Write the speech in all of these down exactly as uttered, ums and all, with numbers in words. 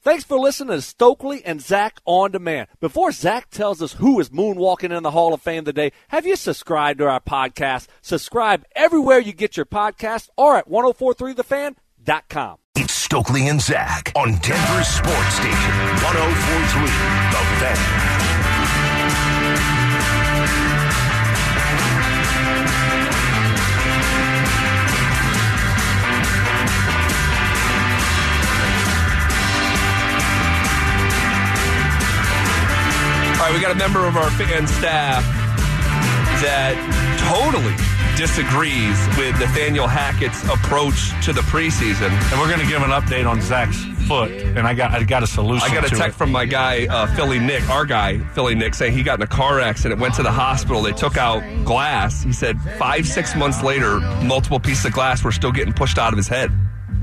Thanks for listening to Stokely and Zach On Demand. Before Zach tells us who is moonwalking in the Hall of Fame today, have you subscribed to our podcast? Subscribe everywhere you get your podcast or at ten forty-three the fan dot com. It's Stokely and Zach on Denver Sports Station, ten forty-three The Fan. All right, we got a member of our fan staff that totally disagrees with Nathaniel Hackett's approach to the preseason. And we're going to give an update on Zach's foot, and I got I got a solution to it. I got a text from my guy, uh, Philly Nick, our guy, Philly Nick, saying he got in a car accident, went to the hospital, they took out glass. He said five, six months later, multiple pieces of glass were still getting pushed out of his head.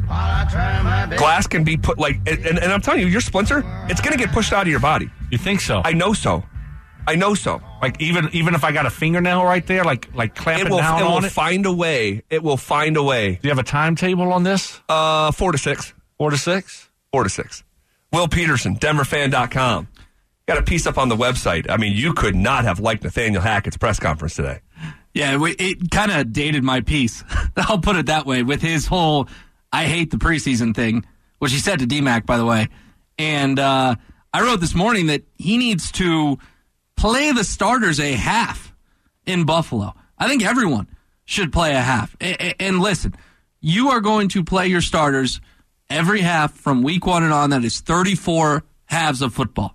Glass can be put, like, and, and I'm telling you, your splinter, it's going to get pushed out of your body. You think so? I know so. I know so. Like, even even if I got a fingernail right there, like like clamp it, it will, down it on will it? find a way. It will find a way. Do you have a timetable on this? Uh, four to six. Four to six? Four to six. Will Peterson, denver fan dot com. Got a piece up on the website. I mean, you could not have liked Nathaniel Hackett's press conference today. Yeah, it kind of dated my piece. I'll put it that way, with his whole I hate the preseason thing, which he said to D-Mac, by the way. And uh, I wrote this morning that he needs to play the starters a half in Buffalo. I think everyone should play a half. And listen, you are going to play your starters every half from week one and on. That is thirty-four halves of football.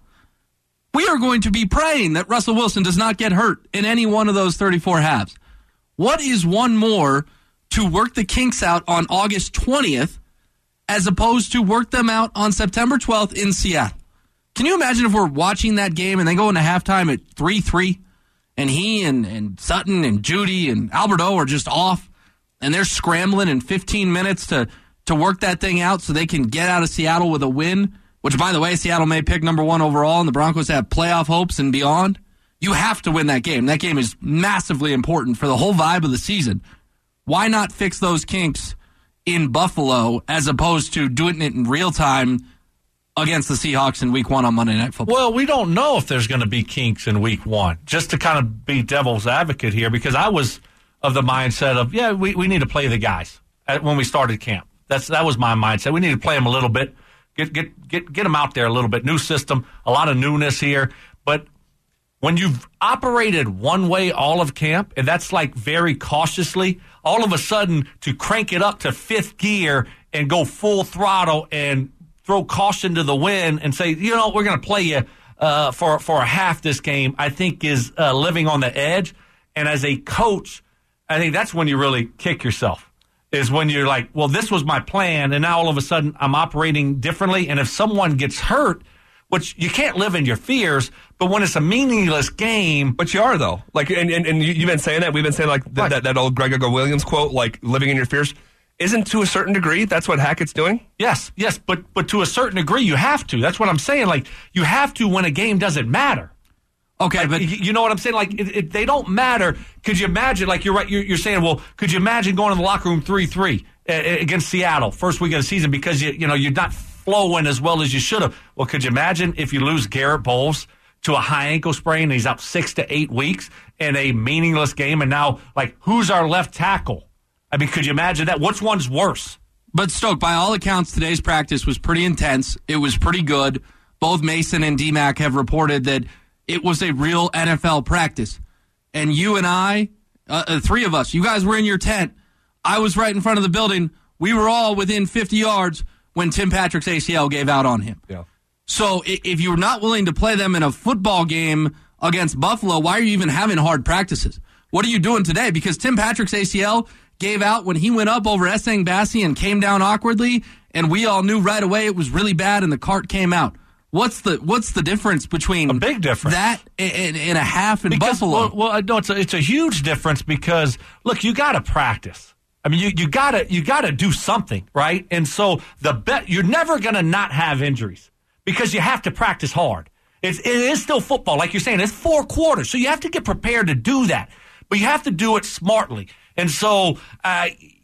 We are going to be praying that Russell Wilson does not get hurt in any one of those thirty-four halves. What is one more to work the kinks out on August twentieth as opposed to work them out on September twelfth in Seattle? Can you imagine if we're watching that game and they go into halftime at three three and he and, and Sutton and Judy and Alberto are just off and they're scrambling in fifteen minutes to, to work that thing out so they can get out of Seattle with a win, which, by the way, Seattle may pick number one overall and the Broncos have playoff hopes and beyond. You have to win that game. That game is massively important for the whole vibe of the season. Why not fix those kinks in Buffalo as opposed to doing it in real time against the Seahawks in week one on Monday Night Football? Well, we don't know if there's going to be kinks in week one, just to kind of be devil's advocate here, because I was of the mindset of, yeah, we, we need to play the guys at, when we started camp. That's That was my mindset. We need to play them a little bit, get, get, get, get them out there a little bit. New system, a lot of newness here. But when you've operated one way all of camp, and that's like very cautiously, all of a sudden to crank it up to fifth gear and go full throttle and throw caution to the wind and say, you know, we're going to play you uh, for, for a half this game, I think is uh, living on the edge. And as a coach, I think that's when you really kick yourself, is when you're like, well, this was my plan, and now all of a sudden I'm operating differently. And if someone gets hurt, which you can't live in your fears, but when it's a meaningless game. But you are, though. Like, and, and, and you've been saying that. We've been saying, like, th- that, that old Greg Williams quote, like, living in your fears. Isn't, to a certain degree, that's what Hackett's doing? Yes, yes, but but to a certain degree, you have to. That's what I'm saying. Like, you have to when a game doesn't matter. Okay, like, but you, you know what I'm saying? Like, it, it, they don't matter. Could you imagine? Like, you're right. You're, you're saying, well, could you imagine going to the locker room three three uh, against Seattle first week of the season because you you know you're not flowing as well as you should have? Well, could you imagine if you lose Garrett Bowles to a high ankle sprain and he's out six to eight weeks in a meaningless game, and now, like, who's our left tackle? I mean, could you imagine that? Which one's worse? But, Stoke, by all accounts, today's practice was pretty intense. It was pretty good. Both Mason and D-Mac have reported that it was a real N F L practice. And you and I, uh, the three of us, you guys were in your tent. I was right in front of the building. We were all within fifty yards when Tim Patrick's A C L gave out on him. Yeah. So if you're not willing to play them in a football game against Buffalo, why are you even having hard practices? What are you doing today? Because Tim Patrick's A C L gave out when he went up over Essang Bassi and came down awkwardly, and we all knew right away it was really bad, and the cart came out. What's the what's the difference between a big difference that and, and a half in because, Buffalo? Well, well no, it's a, it's a huge difference because look, you got to practice. I mean, you you got to you got to do something, right? And so the bet you're never going to not have injuries because you have to practice hard. It's, it is still football, like you're saying. It's four quarters, so you have to get prepared to do that, but you have to do it smartly. And so, uh,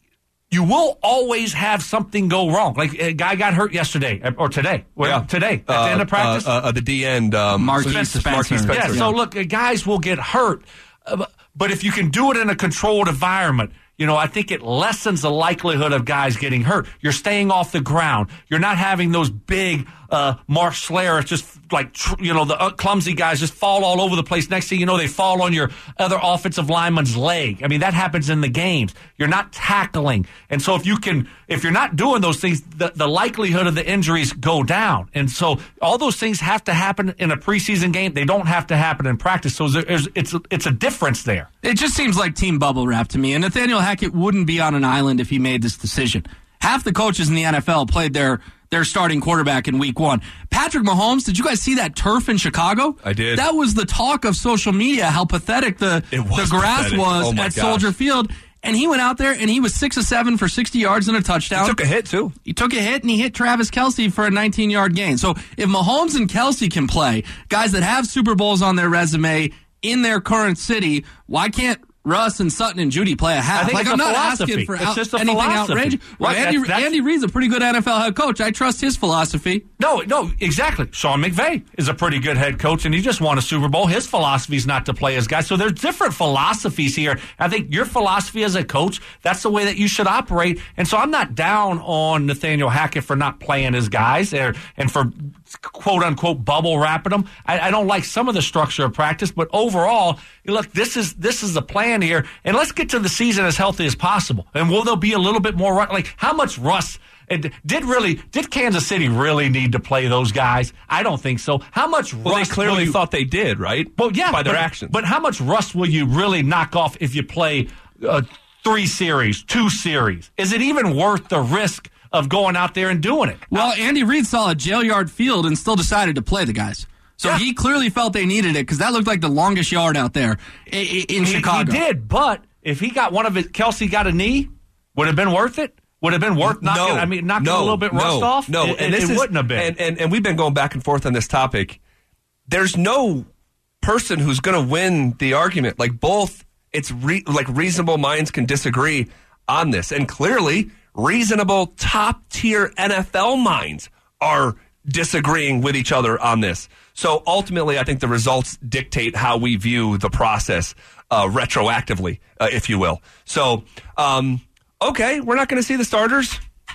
you will always have something go wrong. Like a guy got hurt yesterday or today. Well, Yeah. today at Uh, the end of practice. Uh, uh, the D end. Um, Marquise Spencer. Spencer. Marquise Spencer. yeah, yeah. so look, uh, guys will get hurt. Uh, but if you can do it in a controlled environment, you know, I think it lessens the likelihood of guys getting hurt. You're staying off the ground. You're not having those big uh, Mark Schlereth, just like, tr- you know, the uh, clumsy guys just fall all over the place. Next thing you know, they fall on your other offensive lineman's leg. I mean, that happens in the games. You're not tackling. And so if you can, if you're not doing those things, the, the likelihood of the injuries go down. And so all those things have to happen in a preseason game. They don't have to happen in practice. So there's, it's, it's a difference there. It just seems like team bubble wrap to me. And Nathaniel Hackett wouldn't be on an island if he made this decision. Half the coaches in the N F L played their their starting quarterback in week one. Patrick Mahomes, did you guys see that turf in Chicago? I did. That was the talk of social media, how pathetic the, It was the grass pathetic. was Oh my at gosh. Soldier Field. And he went out there and he was six of seven for sixty yards and a touchdown. He took a hit, too. He took a hit and he hit Travis Kelce for a nineteen-yard gain. So if Mahomes and Kelce can play, guys that have Super Bowls on their resume in their current city, why can't Russ and Sutton and Judy play a half? I think like it's I'm a not philosophy. asking for It's out, just a anything philosophy. outrageous. Well, Right, Andy, that's- that's- Andy Reid's a pretty good N F L head coach. I trust his philosophy. No, no, exactly. Sean McVay is a pretty good head coach, and he just won a Super Bowl. His philosophy is not to play his guys. So there's different philosophies here. I think your philosophy as a coach, that's the way that you should operate. And so I'm not down on Nathaniel Hackett for not playing his guys or, and for quote-unquote bubble wrapping them. I, I don't like some of the structure of practice, but overall, look, this is this is the plan here, and let's get to the season as healthy as possible. And will there be a little bit more, like, how much rust? And did really did Kansas City really need to play those guys? I don't think so. How much Well, rust they clearly will you, thought they did, right? well, yeah, By their but, actions. But how much rust will you really knock off if you play uh, three series, two series? Is it even worth the risk of going out there and doing it? Well, Andy Reid saw a jail yard field and still decided to play the guys. So Yeah. he clearly felt they needed it because that looked like the longest yard out there i- i- in He, Chicago. he did, but if he got one of his, Kelsey got a knee, would it have been worth it? Would it have been worth knocking, I mean, knocking no, a little bit rust no, off? No, it, and it, this it is, wouldn't have been. And, and, and we've been going back and forth on this topic. There's no person who's going to win the argument. Like both, it's re, like reasonable minds can disagree on this, and clearly reasonable top tier N F L minds are disagreeing with each other on this. So ultimately, I think the results dictate how we view the process uh, retroactively, uh, if you will. So, um, okay, we're not going to see the starters.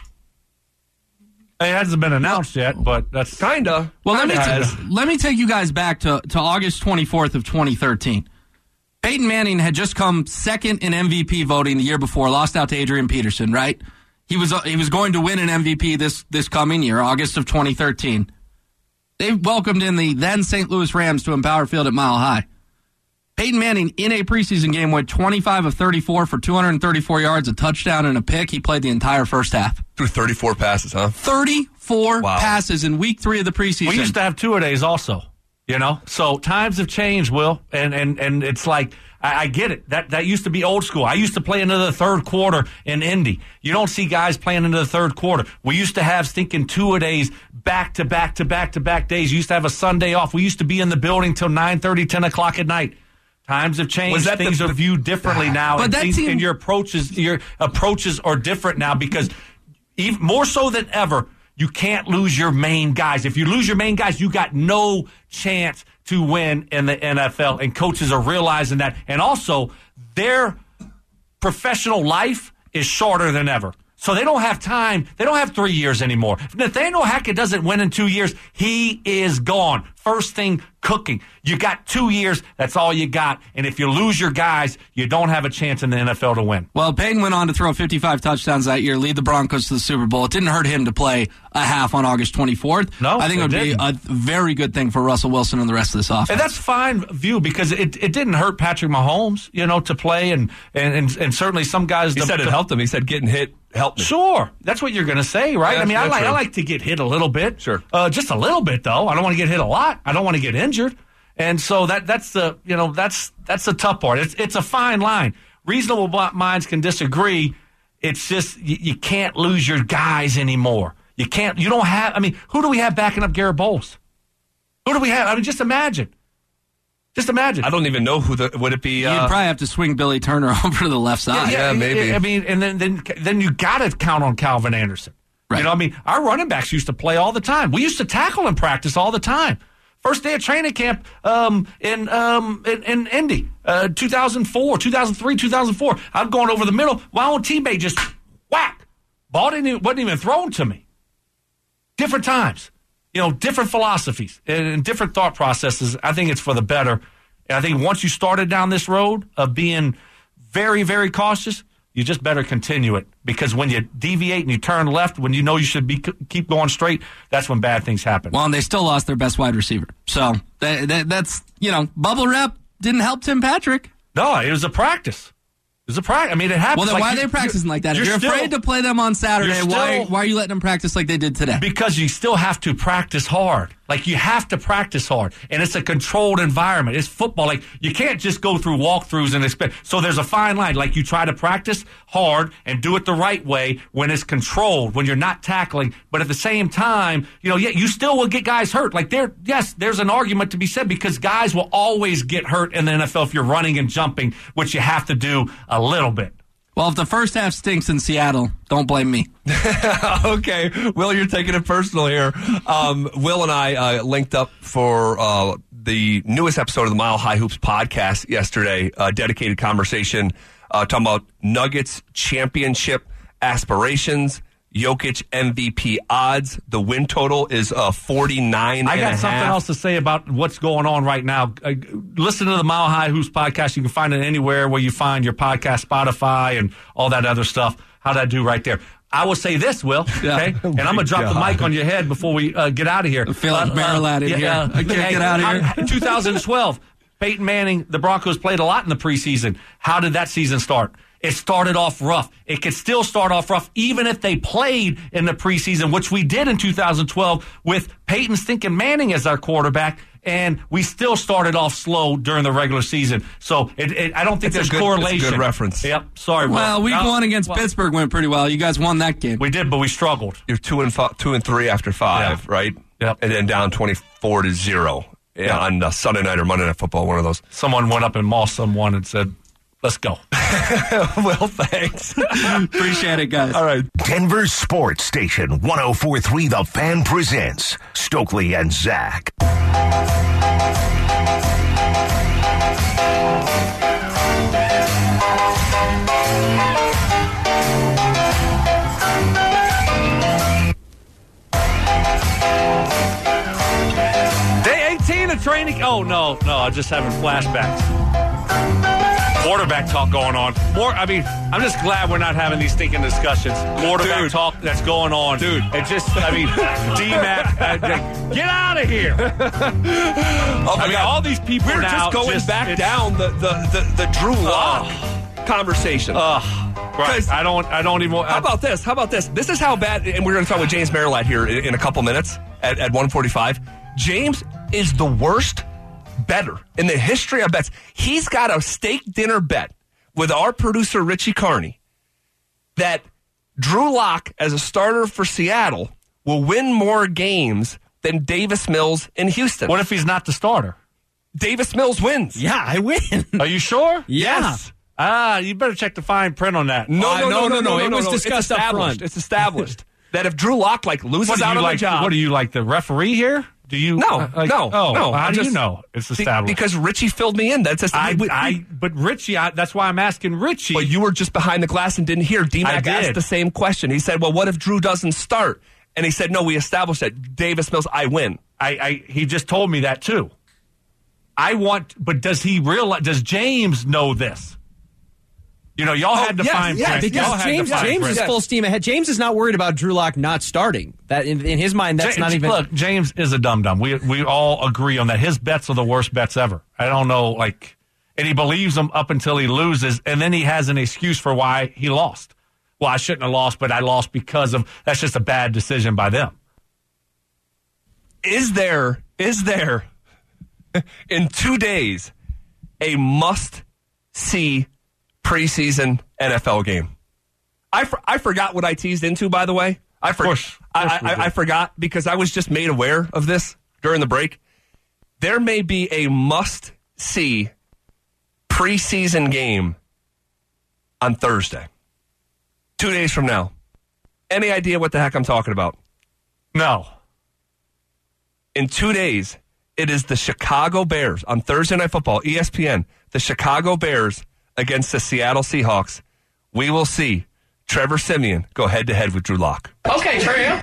It hasn't been announced yet, but that's Kinda. Well, let me, Kinda has. t- let me take you guys back to, to August twenty-fourth of twenty thirteen. Peyton Manning had just come second in M V P voting the year before, lost out to Adrian Peterson, right? He was uh, he was going to win an M V P this, this coming year, August of twenty thirteen. They welcomed in the then Saint Louis Rams to Empower Field at Mile High. Peyton Manning, in a preseason game, went twenty-five of thirty-four for two hundred thirty-four yards, a touchdown, and a pick. He played the entire first half. Through thirty-four passes, huh? thirty-four Wow. passes in week three of the preseason. we used to have two-a-days also, you know? So times have changed, Will, and and, and it's like, I, I get it. That that used to be old school. I used to play into the third quarter in Indy. You don't see guys playing into the third quarter. We used to have stinking two-a-days back to back to back to back days. You used to have a Sunday off. We used to be in the building till nine thirty, ten o'clock at night. Times have changed. Was that Things the- are viewed differently now, But and, that things, team- and your approaches your approaches are different now because even more so than ever, you can't lose your main guys. If you lose your main guys, you got no chance to win in the N F L. And coaches are realizing that. And also, their professional life is shorter than ever. So they don't have time. They don't have three years anymore. If Nathaniel Hackett doesn't win in two years, he is gone. First thing cooking. You got two years. That's all you got. And if you lose your guys, you don't have a chance in the N F L to win. Well, Peyton went on to throw fifty-five touchdowns that year, lead the Broncos to the Super Bowl. It didn't hurt him to play a half on August twenty-fourth. No, I think it it would be didn't. a very good thing for Russell Wilson and the rest of this offense. And that's fine view because it, it didn't hurt Patrick Mahomes, you know, to play. And, and, and, and certainly some guys. He the, said it the- helped him. He said getting hit helped me. Sure, that's what you're going to say, right? Yeah, I mean, I that's like true. I like to get hit a little bit, Sure. uh, just a little bit though. I don't want to get hit a lot. I don't want to get injured, and so that that's the you know that's that's the tough part. It's it's a fine line. Reasonable minds can disagree. It's just you, you can't lose your guys anymore. You can't. You don't have. I mean, who do we have backing up Garrett Bowles? Who do we have? I mean, just imagine. Just imagine. I don't even know who the would it be. You'd Uh, probably have to swing Billy Turner over to the left side. Yeah, maybe. I mean, and then then then you got to count on Calvin Anderson. Right. You know, what I mean, our running backs used to play all the time. We used to tackle in practice all the time. First day of training camp um, in um, in, in Indy, uh, two thousand four, two thousand three, two thousand four. I'm going over the middle. My own teammate just whack. Ball didn't even, wasn't even thrown to me. Different times. You know, different philosophies and different thought processes. I think it's for the better. And I think once you started down this road of being very, very cautious, you just better continue it. Because when you deviate and you turn left, when you know you should be keep going straight, that's when bad things happen. Well, and they still lost their best wide receiver. So that, that, that's, you know, bubble wrap didn't help Tim Patrick. No, it was a practice. It was a practice. I mean, it happens. Well, then like why you, are they practicing like that? If you're you're still, afraid to play them on Saturday, still, why, why are you letting them practice like they did today? Because you still have to practice hard. Like, you have to practice hard. And it's a controlled environment. It's football. Like, you can't just go through walkthroughs and expect. So there's a fine line. Like, you try to practice hard and do it the right way when it's controlled, when you're not tackling. But at the same time, you know, yeah, you still will get guys hurt. Like, there, yes, there's an argument to be said because guys will always get hurt in the N F L if you're running and jumping, which you have to do a little bit. Well, if the first half stinks in Seattle, don't blame me. Okay, Will, you're taking it personal here. Um, Will and I uh, linked up for uh, the newest episode of the Mile High Hoops podcast yesterday, a dedicated conversation uh, talking about Nuggets championship aspirations, Jokic M V P odds. The win total is uh, forty-nine. I got and a something half. else to say about what's going on right now. Uh, listen to the Mile High Hoops podcast. You can find it anywhere where you find your podcast, Spotify, and all that other stuff. How'd I do right there? I will say this, Will, Yeah. okay? And I'm going to drop the mic on your head before we uh, get out of here. I feel like Uh, Maryland in yeah, here. uh, I can't hey, get out of how- here. twenty twelve, Peyton Manning, the Broncos played a lot in the preseason. How did that season start? It started off rough. It could still start off rough even if they played in the preseason, which we did in two thousand twelve with Peyton Stinking Manning as our quarterback, and we still started off slow during the regular season. So it, it, I don't think It's a there's good- correlation. it's a good reference. Yep. Sorry, Will. Well, week No, one against well, Pittsburgh went pretty well. You guys won that game. We did, but we struggled. You're two and five, two and three after five, Yeah. right? Yep. And then down twenty-four to zero yeah. on uh, Sunday night or Monday Night Football. One of those. Someone went up and mossed someone and said, let's go. Well, thanks. Appreciate it, guys. All right. Denver Sports Station one oh four point three The Fan presents Stokely and Zach. Day eighteen of training. Oh, no, no, I'm just having flashbacks. Quarterback talk going on. More. I mean, I'm just glad we're not having these stinking discussions. Quarterback Dude. talk that's going on. Dude. It just, I mean, D-Mac, uh, get out of here. Oh, I mean, all these people We're now just going just- back it's- down the, the, the, the Drew Lock conversation. Ugh. Right. 'Cause- I don't, I don't even. How about this? How about this? This is how bad, and we're going to talk with James Merrillat here in, in a couple minutes at, at one forty-five. James is the worst better in the history of bets. He's got a steak dinner bet with our producer, Richie Carney, that Drew Lock as a starter for Seattle will win more games than Davis Mills in Houston. What if he's not the starter? Davis Mills wins. Yeah, I win. Are you sure? Yes. Ah, you better check the fine print on that. No, Uh, no, no, no, no, It no, was no. discussed it's up established. front. It's established that if Drew Lock like loses What do out you on like? the job, What do you like? The referee here? Do you? No, uh, like- no, Oh, no. how I'm do just- you know it's Be- established? because Richie filled me in. That's just, I, we- we- I, but Richie, I, that's why I'm asking Richie. But you were just behind the glass and didn't hear. D-Mac I asked did. the same question. He said, well, what if Drew doesn't start? And he said, no, we established that Davis Mills, I win. I, I, he just told me that too. I want, but does he realize? Does James know this? You know, y'all had to yes, find yes, print. yes, Because Y'all had to James, find James print. is full steam ahead. James is not worried about Drew Lock not starting. That in, in his mind, that's Ja- not even. Look, James is a dum dum. We we all agree on that. His bets are the worst bets ever. I don't know, like, and he believes them up until he loses, and then he has an excuse for why he lost. Well, I shouldn't have lost, but I lost because of that's just a bad decision by them. Is there, is there, in two days, a must-see preseason N F L game? I, for, I forgot what I teased into, by the way. I, for, course, of I, course we I, did. I forgot because I was just made aware of this during the break. There may be a must C preseason game on Thursday. Two days from now. Any idea what the heck I'm talking about? No. In two days, it is the Chicago Bears on Thursday Night Football, E S P N, the Chicago Bears against the Seattle Seahawks. We will see Trevor Siemian go head-to-head with Drew Lock. Okay, Trey.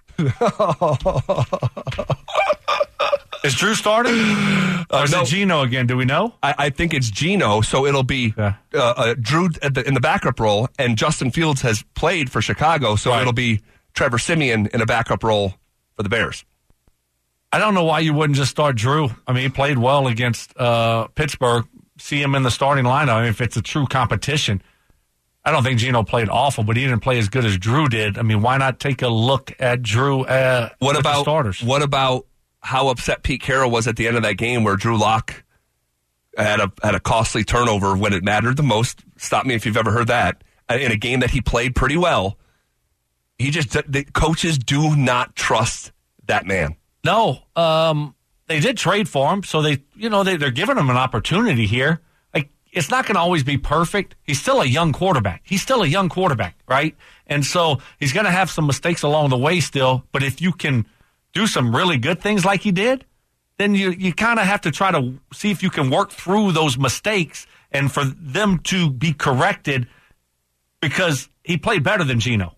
Is Drew starting? Or is no. it Geno again? Do we know? I, I think it's Geno, so it'll be Yeah. uh, uh, Drew at the, in the backup role, and Justin Fields has played for Chicago, so Right. it'll be Trevor Siemian in a backup role for the Bears. I don't know why you wouldn't just start Drew. I mean, he played well against uh, Pittsburgh. See him in the starting lineup. I mean, if it's a true competition. I don't think Geno played awful, but he didn't play as good as Drew did. I mean, why not take a look at Drew uh, What with about the starters? What about how upset Pete Carroll was at the end of that game where Drew Lock had a had a costly turnover when it mattered the most? Stop me if you've ever heard that. In a game that he played pretty well, he just the coaches do not trust that man. No, um, they did trade for him, so they, you know, they, they're giving him an opportunity here. Like, it's not going to always be perfect. He's still a young quarterback. He's still a young quarterback, right? And so he's going to have some mistakes along the way still. But if you can do some really good things like he did, then you you kind of have to try to see if you can work through those mistakes and for them to be corrected because he played better than Geno.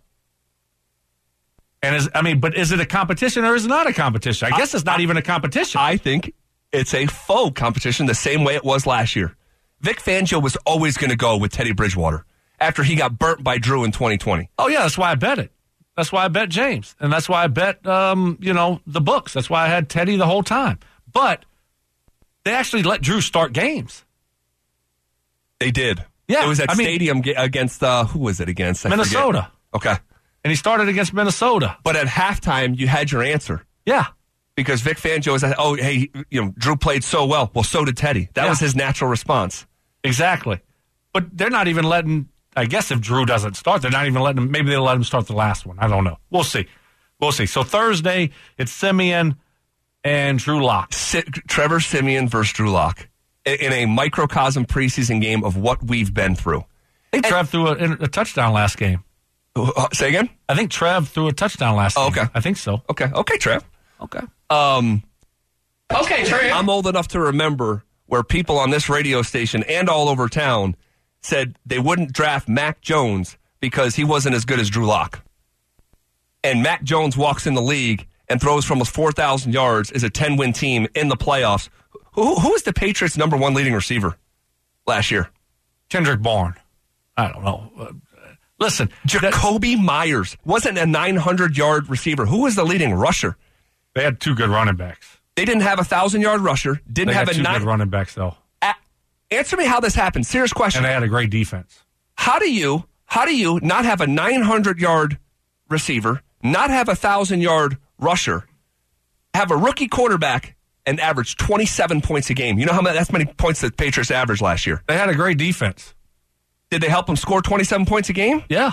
And is, I mean, but is it a competition or is it not a competition? I guess it's not even a competition. I think it's a faux competition the same way it was last year. Vic Fangio was always going to go with Teddy Bridgewater after he got burnt by Drew in twenty twenty. Oh, yeah, that's why I bet it. That's why I bet James. And that's why I bet, um, you know, the books. That's why I had Teddy the whole time. But they actually let Drew start games. They did. Yeah, It was at I mean- stadium ga- against, uh, who was it against? I Minnesota. forget. Okay. And he started against Minnesota. But at halftime, you had your answer. Yeah. Because Vic Fangio was, oh, hey, you know, Drew played so well. Well, so did Teddy. That Yeah. was his natural response. Exactly. But they're not even letting, I guess if Drew doesn't start, they're not even letting him, maybe they'll let him start the last one. I don't know. We'll see. We'll see. So Thursday, it's Siemian and Drew Lock. Si- Trevor Siemian versus Drew Lock in, in a microcosm preseason game of what we've been through. I think Trev threw a, a touchdown last game. Uh, say again? I think Trev threw a touchdown last Oh, game. okay. I think so. Okay. Okay, Trev. Okay. Um, Okay, Trey. I'm old enough to remember where people on this radio station and all over town said they wouldn't draft Mac Jones because he wasn't as good as Drew Lock. And Mac Jones walks in the league and throws for almost four thousand yards as a ten-win team in the playoffs. Who, who was the Patriots' number one leading receiver last year? Kendrick Bourne. I don't know. Uh, listen. Jacoby Myers wasn't a nine hundred yard receiver. Who was the leading rusher? They had two good running backs. They didn't have a one thousand yard rusher. Didn't They have had a two nine. good running backs, though. A- answer me how this happened. Serious question. And they had a great defense. How do you how do you not have a nine hundred yard receiver, not have a one thousand yard rusher, have a rookie quarterback, and average twenty-seven points a game? You know how many, that's many points the Patriots averaged last year. They had a great defense. Did they help them score twenty-seven points a game? Yeah.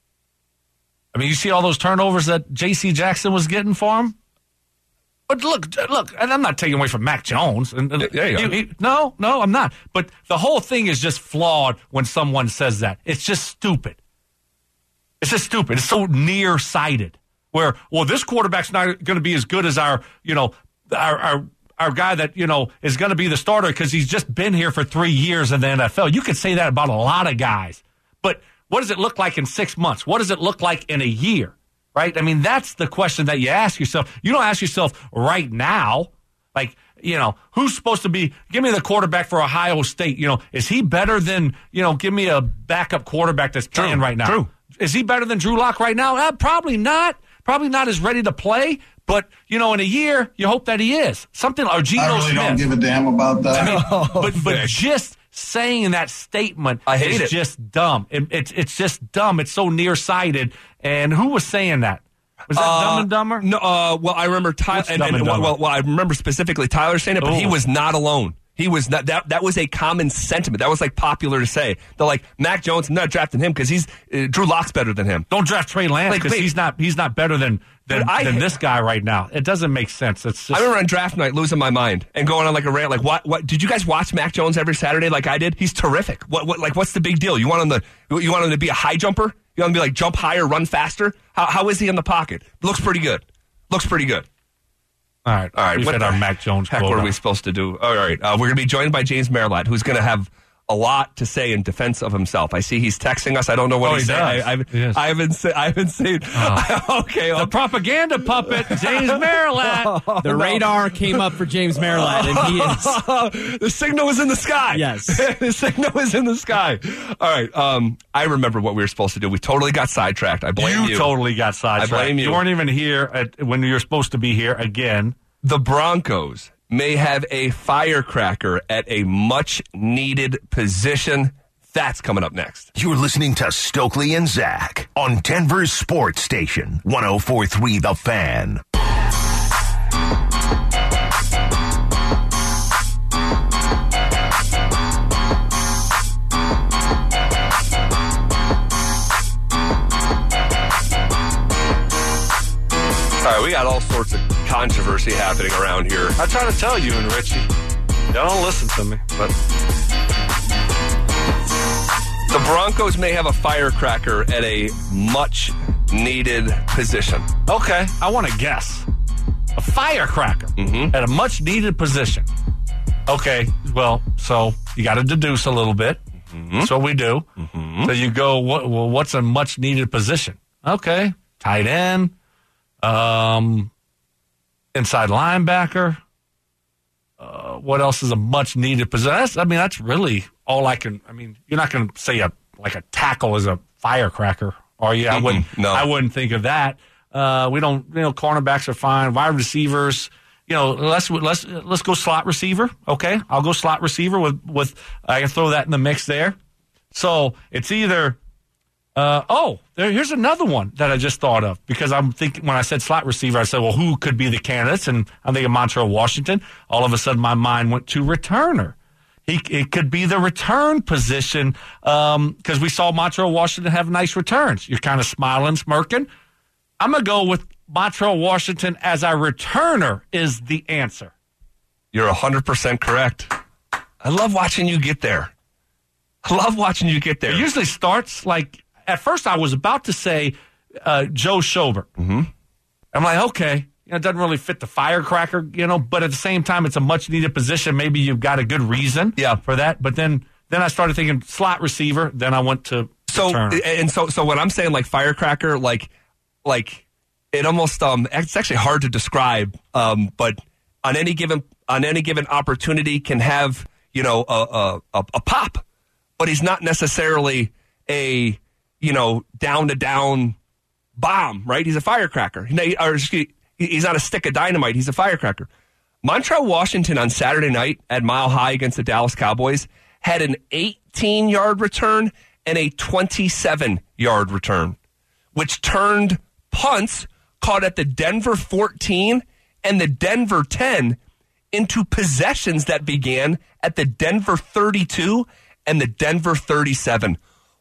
I mean, you see all those turnovers that J C Jackson was getting for him? But look, look, and I'm not taking away from Mac Jones. And, and There you go. he- he- no, no, I'm not. But the whole thing is just flawed when someone says that. It's just stupid. It's just stupid. It's so nearsighted. Where, well, this quarterback's not going to be as good as our, you know, our our, our guy that, you know, is going to be the starter because he's just been here for three years in the N F L. You could say that about a lot of guys. But what does it look like in six months? What does it look like in a year? Right? I mean, that's the question that you ask yourself. You don't ask yourself right now, like, you know, who's supposed to be, give me the quarterback for Ohio State. You know, is he better than, you know, give me a backup quarterback that's playing True, right now. true. Is he better than Drew Lock right now? Uh, probably not. Probably not as ready to play. But, you know, in a year, you hope that he is. Something, or Geno I really Smith. don't give a damn about that. I mean, but, but Vic. just saying that statement I hate is it. just dumb. It, it's it's just dumb. It's so nearsighted. And who was saying that? Was that Uh, Dumb and Dumber? No, uh, well, I remember Tyler, What's and, Dumb and, and well, Dumber? well, well, I remember specifically Tyler saying it, but he Ooh. was not alone. He He was not, that. That was a common sentiment. That was like popular to say. They're like, Mac Jones, I'm not drafting him because he's uh, Drew Lock's better than him. Don't draft Trey Lance because Like, he's not he's not better than than, I- than this guy right now. It doesn't make sense. It's just I remember on draft night losing my mind and going on like a rant. Like, what? What? Did you guys watch Mac Jones every Saturday like I did? He's terrific. What? What? Like, what's the big deal? You want him to? You want him to be a high jumper? You want him to be like jump higher, run faster? How? How is he in the pocket? Looks pretty good. Looks pretty good. all right. All right, We've what hit the our Mac Jones heck quota. were we supposed to do? All right, uh, we're going to be joined by James Merlot, who's going to have a lot to say in defense of himself. I see he's texting us. I don't know what Oh, he's he saying. does. I, I've, Yes. I haven't seen. I haven't seen. okay, The propaganda puppet, James Merlot. The radar came up for James Merlot, and he is. the signal is in the sky. Yes. the signal is in the sky. All right. Um, I remember what we were supposed to do. We totally got sidetracked. I blame you. You totally got sidetracked. I blame you. You weren't even here at, when you were supposed to be here again. The Broncos may have a firecracker at a much-needed position. That's coming up next. You're listening to Stokely and Zach on Denver's Sports Station, one oh four point three The Fan. All right, we got all sorts of controversy happening around here. I try to tell you and Richie. Y'all don't listen to me, but The Broncos may have a firecracker at a much-needed position. okay. I want to guess a firecracker Mm-hmm. at a much needed position. Okay. Well, so you got to deduce a little bit. Mm-hmm. That's what we do. So you go, what, well, what's a much needed position? Okay. Tight end. Um, inside linebacker. Uh, what else is a much needed position? That's, I mean, that's really all I can. I mean, you're not going to say a like a tackle is a firecracker, are you? I Mm-mm, wouldn't. no. I wouldn't think of that. Uh, we don't. You know, cornerbacks are fine. Wide receivers. You know, let's let's let's go slot receiver. Okay, I'll go slot receiver with with. I can throw that in the mix there. So it's either. Uh, oh, there, here's another one that I just thought of because I'm thinking when I said slot receiver, I said, well, who could be the candidates? And I'm thinking Montreal Washington. All of a sudden, my mind went to returner. He it could be the return position because um, we saw Montreal Washington have nice returns. You're kind of smiling, smirking. I'm gonna go with Montreal Washington as our returner is the answer. You're one hundred percent correct. I love watching you get there. I love watching you get there. It usually starts like. At first, I was about to say uh, Joe Schobert. Mm-hmm. I'm like, okay, you know, it doesn't really fit the firecracker, you know, but at the same time, it's a much-needed position. Maybe you've got a good reason Yeah. for that. But then then I started thinking slot receiver. Then I went to So returner. and so so when I'm saying like firecracker, like like it almost um it's actually hard to describe. Um, but on any given on any given opportunity can have you know a a, a pop, but he's not necessarily a you know down to down bomb, right? He's a firecracker. He- Or excuse me, he's not a stick of dynamite. He's a firecracker. Montreal Washington on Saturday night at Mile High against the Dallas Cowboys had an eighteen-yard return and a twenty-seven-yard return, which turned punts caught at the Denver fourteen and the Denver ten into possessions that began at the Denver thirty-two and the Denver thirty-seven.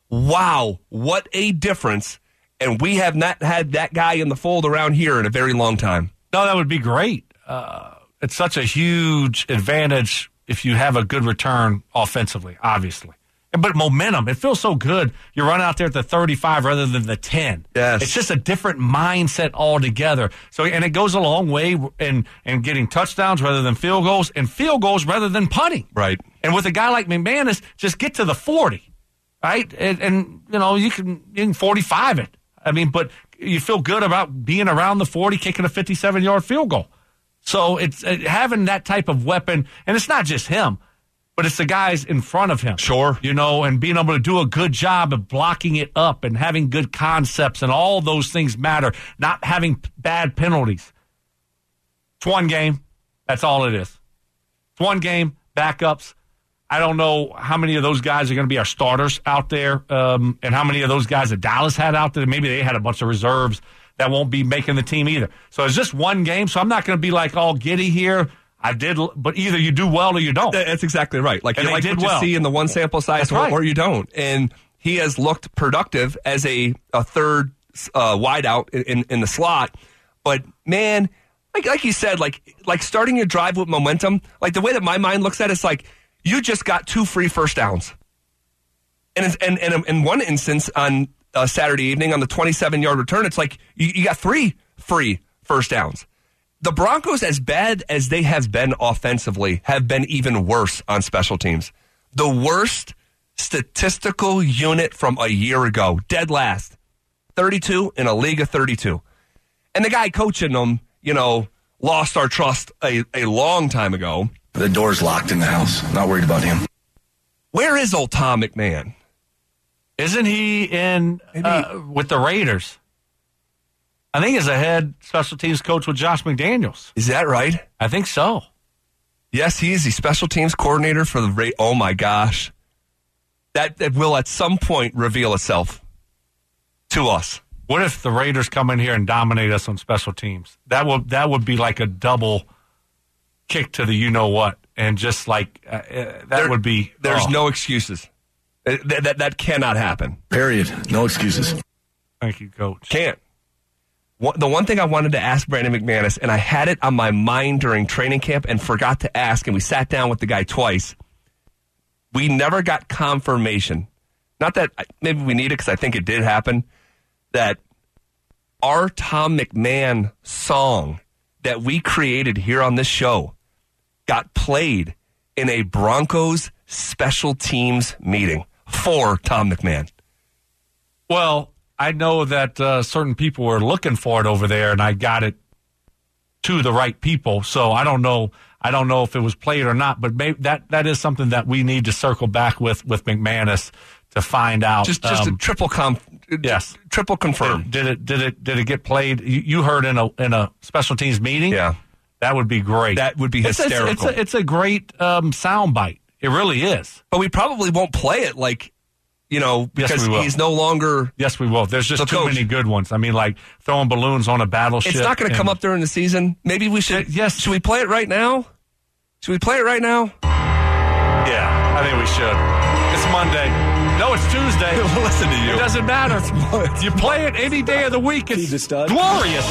Wow, what a difference. And we have not had that guy in the fold around here in a very long time. No, that would be great. Uh, it's such a huge advantage if you have a good return offensively, obviously. But momentum, it feels so good. You run out there at the thirty-five rather than the ten. Yes. It's just a different mindset altogether. So, and it goes a long way in, in getting touchdowns rather than field goals and field goals rather than punting. Right. And with a guy like McManus, just get to the forty, right? And, and you know, you can, you can forty-five it. I mean, but you feel good about being around the forty, kicking a fifty-seven-yard field goal. So it's uh, having that type of weapon, and it's not just him, but it's the guys in front of him. Sure. You know, and being able to do a good job of blocking it up and having good concepts and all those things matter, not having p- bad penalties. It's one game. That's all it is. It's one game, backups. I don't know how many of those guys are going to be our starters out there um, and how many of those guys that Dallas had out there. Maybe they had a bunch of reserves that won't be making the team either. So it's just one game, so I'm not going to be like all giddy here. I did, but either you do well or you don't. That's exactly right. Like And you they like did what well. you see in the one sample size, That's right. or, or you don't. And he has looked productive as a, a third uh, wideout in, in the slot. But man, like like you said, like like starting your drive with momentum. Like the way that my mind looks at it, it's like you just got two free first downs. And and and in one instance on uh, Saturday evening on the twenty-seven yard return, it's like you, you got three free first downs. The Broncos, as bad as they have been offensively, have been even worse on special teams. The worst statistical unit from a year ago, dead last, thirty-two in a league of thirty-two. And the guy coaching them, you know, lost our trust a, a long time ago. The door's locked in the house. Not worried about him. Where is old Tom McMahon? Isn't he in uh, with the Raiders? I think he's a head special teams coach with Josh McDaniels. Is that right? I think so. Yes, he is the special teams coordinator for the Raiders. Oh, my gosh. That, that will at some point reveal itself to us. What if the Raiders come in here and dominate us on special teams? That would that would be like a double kick to the you-know-what. And just like, uh, uh, that There- would be... There's oh. no excuses. That, that, that cannot happen. Period. No excuses. Thank you, Coach. Can't. One, the one thing I wanted to ask Brandon McManus, and I had it on my mind during training camp and forgot to ask, and we sat down with the guy twice. We never got confirmation. Not that maybe we need it because I think it did happen. That our Tom McMahon song that we created here on this show got played in a Broncos special teams meeting for Tom McMahon. Well, I know that uh, certain people were looking for it over there, and I got it to the right people. So I don't know. I don't know if it was played or not, but maybe that that is something that we need to circle back with with McManus to find out. Just just um, a triple conf, yes, triple confirm. Did, did it did it did it get played? You, you heard in a in a special teams meeting? Yeah, that would be great. That would be It's a- hysterical. It's a, it's a great um, soundbite. It really is. But we probably won't play it like, you know, Yes, because we will. he's no longer. Yes, we will. There's just So, too Coach, many good ones. I mean, like throwing balloons on a battleship. It's not going to come and- up during the season. Maybe we should. Uh, yes. Should we play it right now? Should we play it right now? Yeah, I think we should. It's Monday. No, it's Tuesday. Listen to you. It doesn't matter. You play it any day of the week. It's Keep the stud. glorious.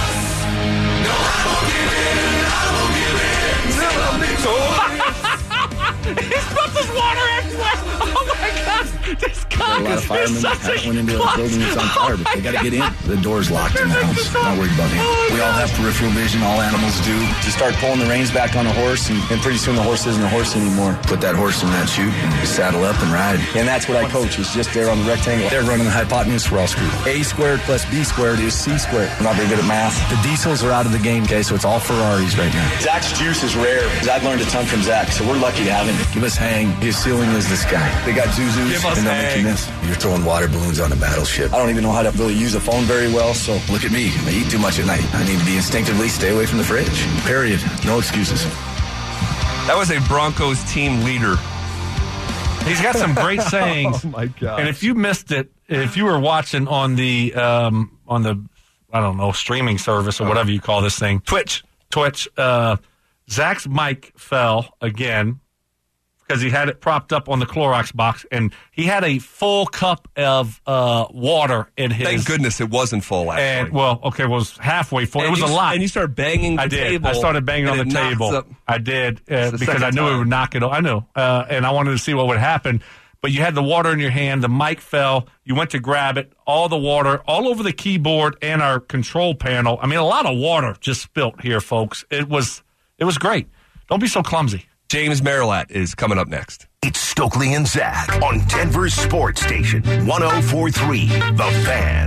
He's put this water everywhere. Oh my God! This guy A lot of is firemen such that a went into a klutz. building that's on fire, but they got to get in. The door's locked in the house. Not worried about him. We all have peripheral vision. All animals do. Just start pulling the reins back on a horse, and, and pretty soon the horse isn't a horse anymore. Put that horse in that chute, and saddle up and ride. And that's what I coach. Is just there on the rectangle. They're running the hypotenuse. We're all screwed. A squared plus B squared is C squared. I'm not very good at math. The diesels are out of the game, okay? So it's all Ferraris right now. Zach's juice is rare. I've learned a ton from Zach, so we're lucky to have him. Give us Hang. His ceiling is the sky. They got Zuzus, Give us and they'll make Hang. you miss. You're throwing water balloons on a battleship. I don't even know how to really use a phone very well, so look at me. I eat too much at night. I need to be instinctively stay away from the fridge. Period. No excuses. That was a Broncos team leader. He's got some great sayings. Oh, my God. And if you missed it, if you were watching on the um, on the I don't know streaming service or whatever you call this thing, Twitch. Twitch, uh, Zach's mic fell again because he had it propped up on the Clorox box, and he had a full cup of uh, water in his. Thank goodness it wasn't full, actually. And well, okay, it was halfway full. And it was you, a lot. And you started banging the I did. table. I started banging and on the it knocks table. up- I did uh, It's the because I second knew it time. would knock it. I knew, uh, and I wanted to see what would happen. But you had the water in your hand. The mic fell. You went to grab it. All the water all over the keyboard and our control panel. I mean, a lot of water just spilt here, folks. It was it was great. Don't be so clumsy. James Marilat is coming up next. It's Stokely and Zach on Denver's Sports Station, one oh four point three The Fan.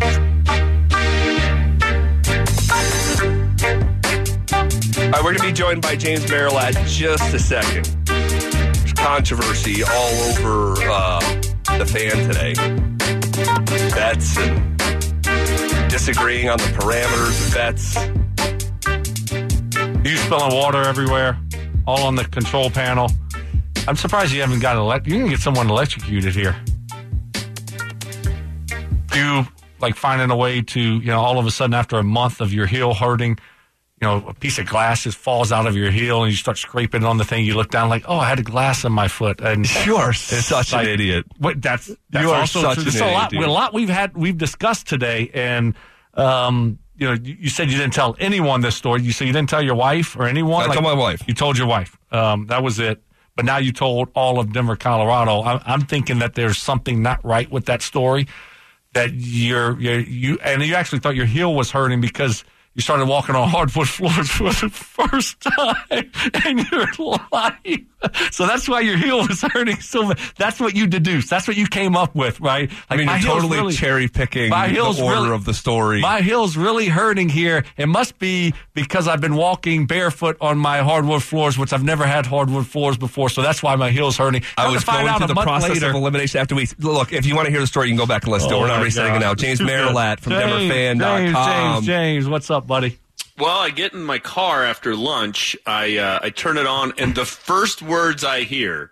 All right, we're going to be joined by James Marilat in just a second. There's controversy all over uh, the Fan today. Bets and disagreeing on the parameters of bets. You spilling water everywhere, all on the control panel. I'm surprised you haven't got elect. You can get someone electrocuted here. You like finding a way to, you know, all of a sudden after a month of your heel hurting, you know, a piece of glass just falls out of your heel and you start scraping it on the thing. You look down like, oh, I had a glass on my foot. And you are such like, an idiot. What, that's that's you are also such true. an There's idiot. a lot, Dude. a lot we've had we've discussed today, and um, you know, you, you said you didn't tell anyone this story. You said you didn't tell your wife or anyone. I like, told my wife. You told your wife. Um, that was it. But now you told all of Denver, Colorado. I'm, I'm thinking that there's something not right with that story. That you're, you're you and you actually thought your heel was hurting because you started walking on hardwood floors for the first time in your life. So that's why your heel was hurting so bad. That's what you deduced. That's what you came up with, right? Like, I mean, my you're heel's totally really, cherry picking the heel's order really, of the story. My heel's really hurting here. It must be because I've been walking barefoot on my hardwood floors, which I've never had hardwood floors before. So that's why my heel's hurting. I Come was to find going out through a the month process later, of elimination after we look. If you want to hear the story, you can go back and listen to it. Oh We're not my resetting it God. now. James Too good. Marilat from James, Denver Fan dot com. James, James, James, what's up, buddy? Well, I get in my car after lunch. I uh, I turn it on, and the first words I hear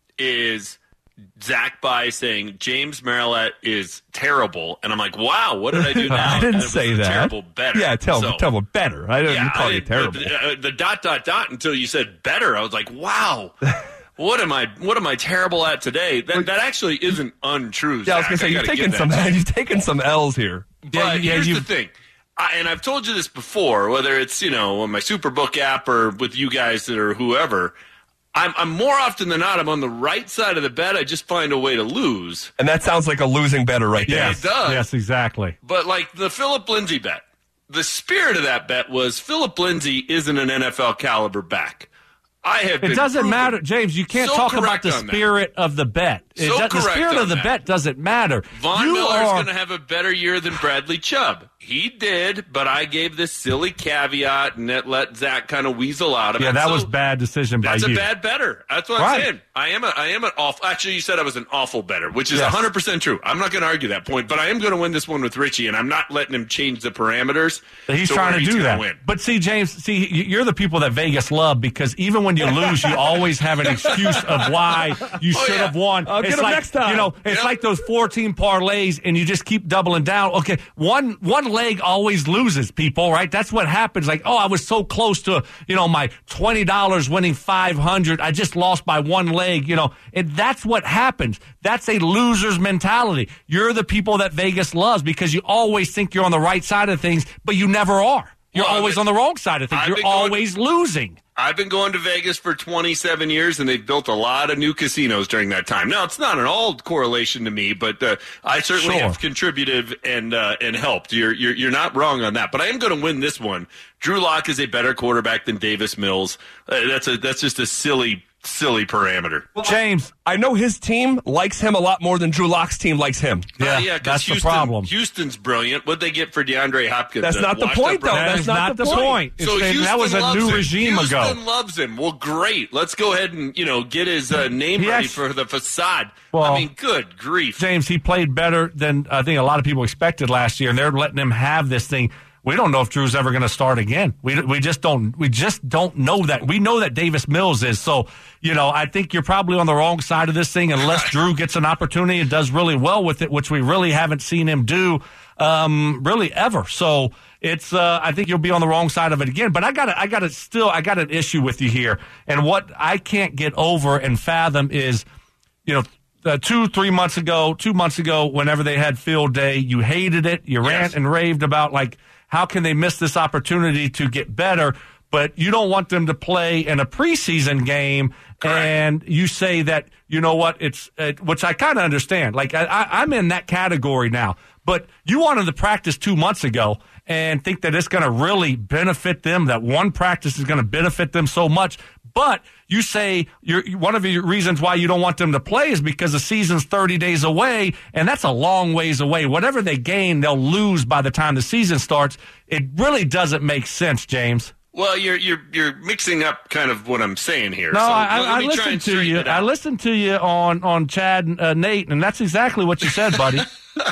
is Zach By saying James Marilat is terrible, and I'm like, wow, what did I do now? I didn't And it was say a that. Terrible, better. Yeah, tell so, tell them better. I didn't yeah, call I you didn't- terrible. The, the, the dot dot dot until you said better. I was like, wow. What am I? What am I terrible at today? That that actually isn't untrue. Yeah, I was Zach. gonna say I you've gotta taken give some that to you. you've taken some L's here. But Yeah, yeah, here's you've- the thing, I, and I've told you this before, whether it's, you know, on my Superbook app or with you guys or whoever, I'm, I'm more often than not, I'm on the right side of the bet. I just find a way to lose. And that sounds like a losing better right there. It does. Yes, exactly. But like the Philip Lindsay bet, the spirit of that bet was Philip Lindsay isn't an N F L caliber back. I have been It doesn't proven matter, James. You can't so talk about correct the on that. spirit of the bet. It So does- the correct spirit on of the that. bet doesn't matter. Von you Miller's are, going to have a better year than Bradley Chubb. He did, but I gave this silly caveat and that let Zach kind of weasel out of Yeah, it. that So was bad decision by That's you. a bad better. That's what Right. I'm saying. I am a, I am an awful. Actually, you said I was an awful better, which is Yes. one hundred percent true. I'm not going to argue that point, but I am going to win this one with Richie, and I'm not letting him change the parameters. He's to trying where to he's do gonna that. Win. But see, James, see, y- you're the people that Vegas love because even when you lose, you always have an excuse of why you Oh, should yeah. have won. I'll it's get 'em like, next time. You know, it's Yep. like those fourteen parlays and you just keep doubling down. Okay, one one leg always loses, people, right? That's what happens. Like, oh, I was so close to, you know, my twenty dollars winning five hundred. I just lost by one leg, you know. And that's what happens. That's a loser's mentality. You're the people that Vegas loves because you always think you're on the right side of things, but you never are. You're Well, always I've on the wrong side of things. I've You're been going- always losing. I've been going to Vegas for twenty-seven years, and they've built a lot of new casinos during that time. Now, it's not an all correlation to me, but uh, I certainly Sure. have contributed and uh, and helped. You're, you're you're not wrong on that. But I am going to win this one. Drew Lock is a better quarterback than Davis Mills. Uh, that's a that's just a silly silly parameter. James, I know his team likes him a lot more than Drew Lock's team likes him. yeah, Uh, yeah, 'cause that's Houston, the problem. Houston's brilliant. What'd they get for DeAndre Hopkins? That's A not the washed-up point, though. running That That's is not not the the point. point. So It's- Houston that was a loves new him. regime Houston ago. loves him. Well, great. Let's go ahead and, you know, get his uh, name He ready actu- for the facade. Well, I mean, good grief. James, he played better than I think a lot of people expected last year, and they're letting him have this thing. We don't know if Drew's ever going to start again. We we just don't we just don't know that. We know that Davis Mills is. So, you know, I think you're probably on the wrong side of this thing unless Drew gets an opportunity and does really well with it, which we really haven't seen him do um, really ever. So it's uh, I think you'll be on the wrong side of it again. But I got I got to still I got an issue with you here, and what I can't get over and fathom is, you know. Uh, two, three months ago, two months ago, whenever they had field day, you hated it. You Yes. rant and raved about, like, how can they miss this opportunity to get better? But you don't want them to play in a preseason game. Correct. And you say that, you know what, it's, uh, which I kind of understand. Like, I, I, I'm in that category now. But you want them to practice two months ago and think that it's going to really benefit them, that one practice is going to benefit them so much. But you say you're, one of the reasons why you don't want them to play is because the season's thirty days away, and that's a long ways away. Whatever they gain, they'll lose by the time the season starts. It really doesn't make sense, James. Well, you're you're you're mixing up kind of what I'm saying here. No, so I, let I me try listened and to straighten you. it I out. listened to you on on Chad and uh, Nate, and that's exactly what you said, buddy.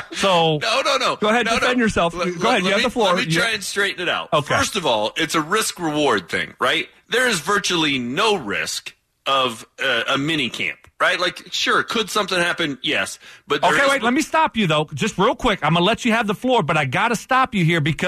So No, no, no. Go ahead, no, defend no. yourself. Let- Go ahead, let you have me- the floor. Let me You- try and straighten it out. Okay. First of all, it's a risk reward thing, right? There is virtually no risk of uh, a mini camp, right? Like, sure, could something happen? Yes, but there Okay, is- wait, let me stop you, though. Just real quick. I'm going to let you have the floor, but I got to stop you here because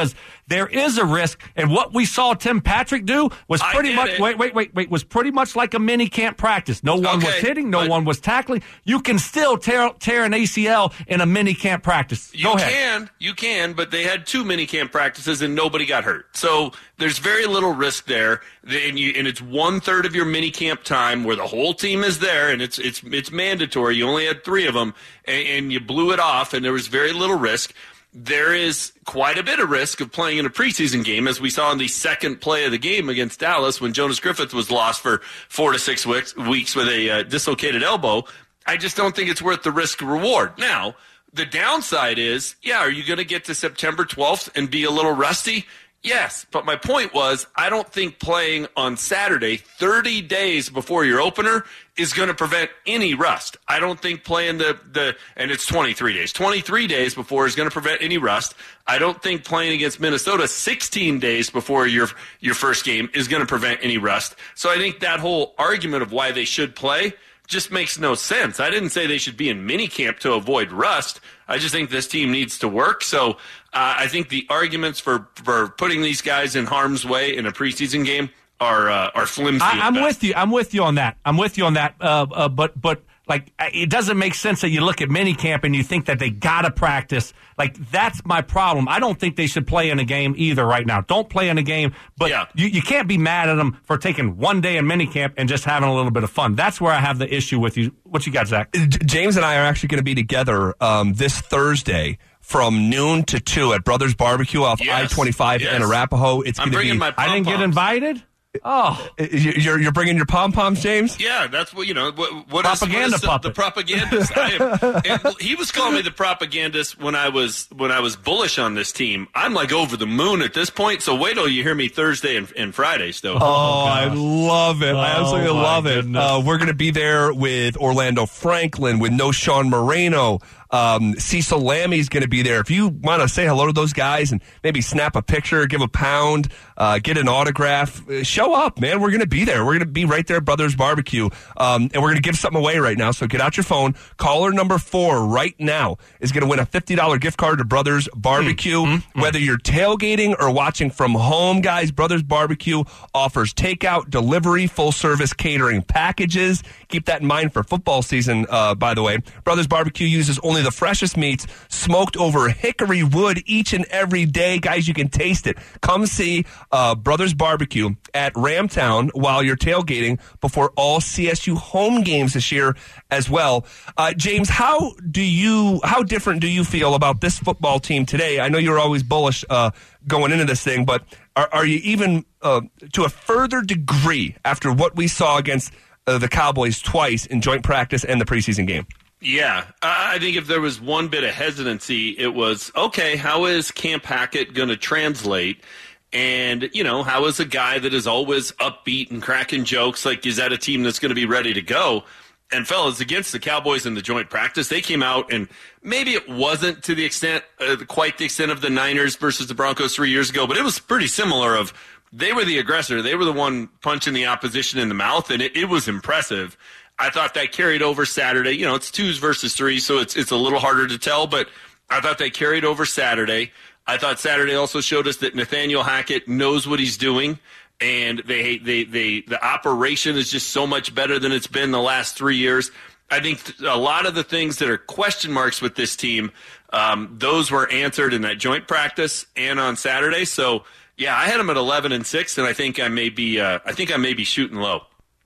there is a risk. And what we saw Tim Patrick do was I pretty get much it. wait, wait, wait, wait, was pretty much like a mini camp practice. No one Okay, was hitting, no but- one was tackling. You can still tear tear an A C L in a mini camp practice. You Go ahead. can, you can, but they had two mini camp practices and nobody got hurt. So there's very little risk there, and, you, and it's one third of your mini camp time where the whole team is there, and it's it's it's mandatory. You only had three of them, and, and you blew it off, and there was very little risk. There is quite a bit of risk of playing in a preseason game, as we saw in the second play of the game against Dallas when Jonas Griffith was lost for four to six weeks, weeks with a uh, dislocated elbow. I just don't think it's worth the risk reward. Now, the downside is, yeah, are you going to get to September twelfth and be a little rusty? Yes, but my point was, I don't think playing on Saturday, thirty days before your opener, is going to prevent any rust. I don't think playing the, the and it's twenty-three days, twenty-three days before is going to prevent any rust. I don't think playing against Minnesota sixteen days before your your first game is going to prevent any rust. So I think that whole argument of why they should play just makes no sense. I didn't say they should be in minicamp to avoid rust. I just think this team needs to work. So uh, I think the arguments for, for putting these guys in harm's way in a preseason game are uh, are flimsy. I, I'm at best. with you. I'm with you on that. I'm with you on that. Uh, uh, but but like it doesn't make sense that you look at minicamp and you think that they got to practice. Like that's my problem. I don't think they should play in a game either right now. Don't play in a game. But Yeah. you, you can't be mad at them for taking one day in minicamp and just having a little bit of fun. That's where I have the issue with you. What you got, Zach? J- James and I are actually going to be together um, this Thursday from noon to two at Brothers Barbecue off Yes, I twenty-five yes. in Arapahoe. It's I'm going to bringing be. my I didn't get pom-poms. invited. Oh, You're you're bringing your pom poms, James? Yeah, that's what you know. What, what is- Propaganda what is the, puppet. the propagandist? I am, and he was calling me the propagandist when I was when I was bullish on this team. I'm like over the moon at this point. So wait till you hear me Thursday and, and Friday, still. Oh, I love it. I Oh, absolutely my love it. goodness. Uh, we're going to be there with Orlando Franklin, with No Sean Moreno. Um, Cecil Lammy's going to be there. If you want to say hello to those guys and maybe snap a picture, give a pound, uh, get an autograph, uh, show up, man. We're going to be there. We're going to be right there at Brothers Barbecue. Um, and we're going to give something away right now. So get out your phone. Caller number four right now is going to win a fifty dollars gift card to Brothers Barbecue. Mm-hmm. Whether you're tailgating or watching from home, guys, Brothers Barbecue offers takeout, delivery, full service catering packages. Keep that in mind for football season, uh, by the way. Brothers Barbecue uses only the freshest meats smoked over hickory wood each and every day. Guys, you can taste it. Come see uh, Brothers Barbecue at Ramtown while you're tailgating before all C S U home games this year as well. Uh, James, how do you, how different do you feel about this football team today? I know you're always bullish uh, going into this thing, but are, are you even uh, to a further degree after what we saw against uh, the Cowboys twice in joint practice and the preseason game? Yeah, I I think if there was one bit of hesitancy, it was, okay, how is Camp Hackett going to translate? And, you know, how is a guy that is always upbeat and cracking jokes, like, is that a team that's going to be ready to go? And, fellas, against the Cowboys in the joint practice, they came out, and maybe it wasn't to the extent, uh, quite the extent of the Niners versus the Broncos three years ago, but it was pretty similar of they were the aggressor. They were the one punching the opposition in the mouth, and it, it was impressive. I thought that carried over Saturday. You know, it's twos versus threes, so it's it's a little harder to tell, but I thought they carried over Saturday. I thought Saturday also showed us that Nathaniel Hackett knows what he's doing, and they they they the operation is just so much better than it's been the last three years. I think th- a lot of the things that are question marks with this team, um, those were answered in that joint practice and on Saturday. So yeah, I had them at eleven and six, and I think I may be uh, I think I may be shooting low.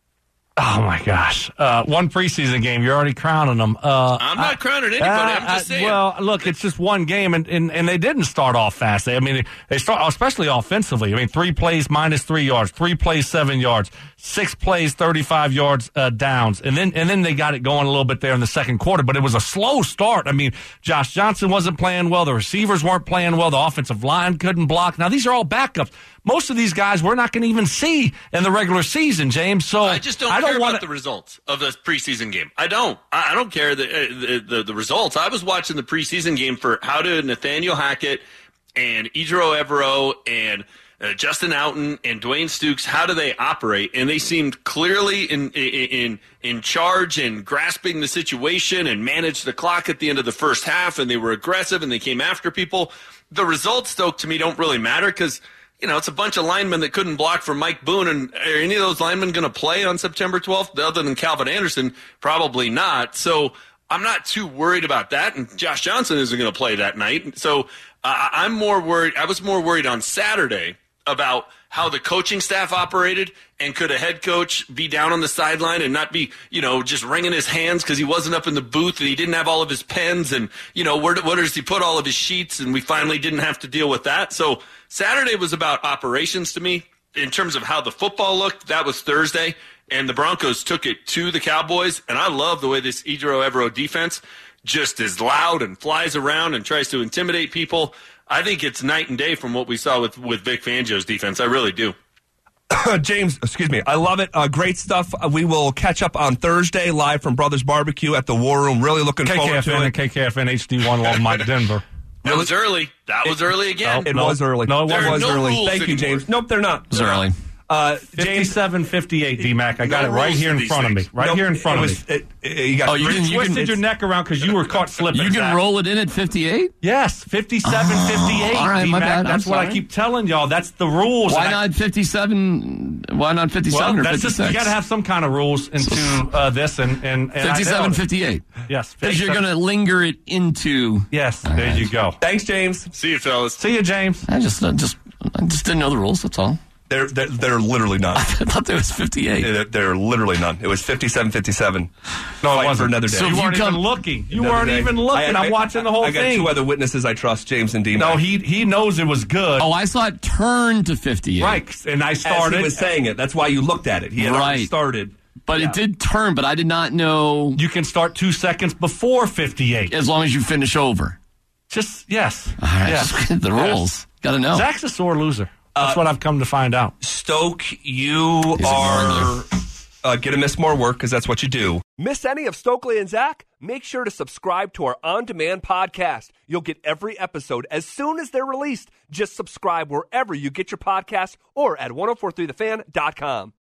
oh my gosh! Uh, one preseason game, you're already crowning them. Uh, I'm not I- crowning anybody. I'm Uh, just I- saying. Well, look, it's just one game, and, and, and they didn't start off fast. They, I mean, they start, especially offensively. I mean, three plays minus three yards, three plays seven yards, six plays thirty-five yards uh, downs, and then and then they got it going a little bit there in the second quarter. But it was a slow start. I mean, Josh Johnson wasn't playing well. The receivers weren't playing well. The offensive line couldn't block. Now these are all backups. Most of these guys we're not going to even see in the regular season, James. So I just don't, I don't care want about the results of the preseason game. I don't. I, I don't care the, uh, the, the the results. I was watching the preseason game for how did Nathaniel Hackett and Ejiro Evero and uh, Justin Outten and Dwayne Stukes, how do they operate? And they seemed clearly in in in charge and grasping the situation and managed the clock at the end of the first half, and they were aggressive and they came after people. The results, Stoke, to me, don't really matter because, you know, it's a bunch of linemen that couldn't block for Mike Boone, and are any of those linemen going to play on September twelfth other than Calvin Anderson? Probably not. So I'm not too worried about that, and Josh Johnson isn't going to play that night. So uh, I'm more worried. I was more worried on Saturday about how the coaching staff operated, and could a head coach be down on the sideline and not be, you know, just wringing his hands because he wasn't up in the booth and he didn't have all of his pens, and, you know, where, where does he put all of his sheets, and we finally didn't have to deal with that. So Saturday was about operations to me. In terms of how the football looked, that was Thursday, and the Broncos took it to the Cowboys, and I love the way this Ejiro Evero defense just is loud and flies around and tries to intimidate people. I think it's night and day from what we saw with, with Vic Fangio's defense. I really do. James, excuse me. I love it. Uh, great stuff. Uh, we will catch up on Thursday live from Brothers Barbecue at the War Room. Really looking K K F N forward to it. and K K F N H D one Long Mike Denver. That was early. That was early again. It No, was early. no, it There wasn't. was No early. rules Thank you, anymore. James. Nope, they're not. It was early. Uh, James, fifty-seven fifty-eight, D-Mac. I got No it right rules here to in these front of me. things. Right nope, here in it front was, of me. It, it, you got Oh, you three- can- you Twisted can- your neck around because you were caught slipping. You can Zach. roll it in at fifty-eight? Yes, fifty-seven fifty-eight, all right, my D-Mac. bad. I'm That's what I sorry. keep telling y'all. That's the rules. Why And I- not fifty-seven? Why not fifty-seven Well, or that's just, fifty-six? you got to have some kind of rules into uh, this. and, and, and I fifty-seven, know. fifty-eight. Yes. Because you're fifty-seven. going to linger it into. Yes, there you go. Thanks, James. See you, fellas. See you, James. I just, I just, I just didn't know the rules. That's all. There, there, there are literally none. I thought there was fifty-eight. there, there are literally none. It was fifty-seven fifty-seven. No, it Fight wasn't. for another day. So You if weren't you come- even looking. You Another weren't day. even looking. I- I- I'm watching the whole I got thing. two other witnesses I trust, James and D. No, he he knows it was good. Oh, I saw it turn to fifty-eight. Right, and I As started. he was saying it. That's why you looked at it. He had already Right. started. But Yeah. it did turn, but I did not know You can start two seconds before fifty-eight. as long as you finish over. Just yes. All right, Yes. just the rules. Got to know. Zach's a sore loser. That's what I've come to find out. Stoke, you He's are uh, going to miss more work because that's what you do. Miss any of Stokely and Zach? Make sure to subscribe to our on-demand podcast. You'll get every episode as soon as they're released. Just subscribe wherever you get your podcasts or at ten forty-three the fan dot com.